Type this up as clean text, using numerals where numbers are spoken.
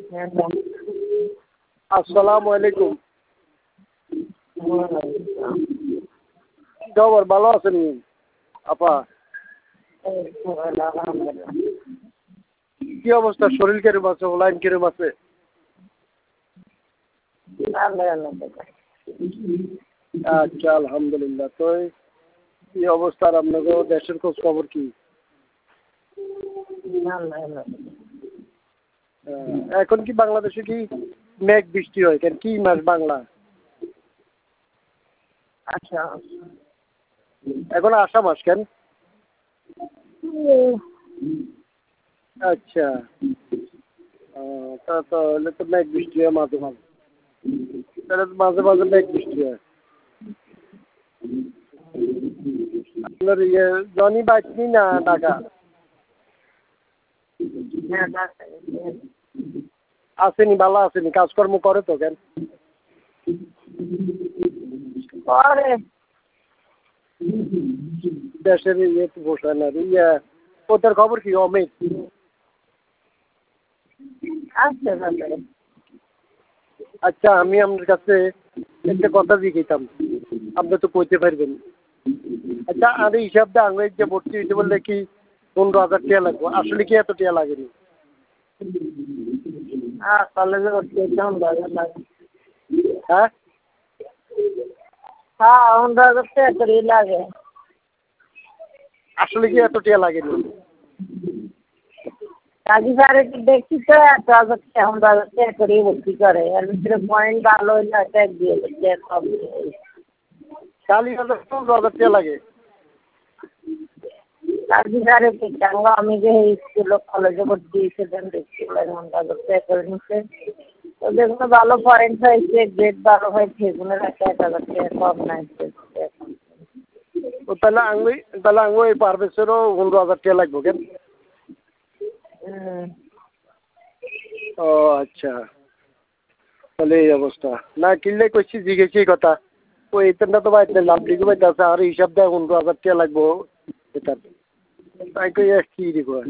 আসসালামু আলাইকুম। খবর ভালো আছেন আপা? কি অবস্থা? শরীর কিরম আছে? লাইন কিরম আছে? আচ্ছা, আলহামদুলিল্লাহ। তো কি অবস্থা আপনাদের দেশের খোঁজ খবর কি? এখন কি বাংলাদেশে কি মেঘ বৃষ্টি হয় কেন? কি মাস বাংলা? আচ্ছা এখন আষাঢ় মাস কেন? আচ্ছা, তা তাহলে তো মেঘ বৃষ্টি হয় মাঝে মাঝে। তাহলে তো মাঝে মাঝে মেঘ বৃষ্টি হয়। আপনার জনি বাইকনি না ঢাকা? আসেনি, ভালো আসেনি, কাজকর্ম করে তো কেন? দেশের তো বসায় না। ওদের খবর কি? অমিত আচ্ছা, আমি আপনার কাছে একটা কথা জিজ্ঞাসা, আপনি তো কইতে পারবেন। আচ্ছা, আর হিসাব দিয়ে আঙুলের যে ভর্তি হইতে বললে কি 15,000 টাকা লাগবে? আসলে কি এত টাকা লাগেনি? কলেজে ভর্তি হইতে 15,000 লাগে। হ্যাঁ, 15,000 টাকা করেই লাগে। আসলে কি এত টাকা লাগেনি? কাজী স্যারে দেখছি তো 1,000 টাকা 15,000 টাকা করেই ভর্তি করে। এর ভিতরে পয়েন্ট ভালো হইলে হয়তো 1-2,000 টাকা কম দেয়। 40,000 টাকা লাগে। কাজী স্যারে আমি যে স্কুল কলেজে ভর্তি হয়েছে দেখছি 15,000 টাকা করে নিচ্ছে। তো যেগুলো ভালো পয়েন্ট হয়েছে, গ্রেড ভালো হয়েছে, সেগুলো 1,000 টাকা কম নাই। তাহলে আঙুল এই পারভেজেরও 15,000 টাকা লাগবে কেন? ও আচ্ছা, তাহলে এই অবস্থা। না কিনলে করছি জিজ্ঞেস এই কথা। ওই এতটা তো বাইতে লাভ লিখে বাইতে আছে, আর হিসাব দেয় 15,000 টাকা লাগবো। এটা তাই কই কি দিব?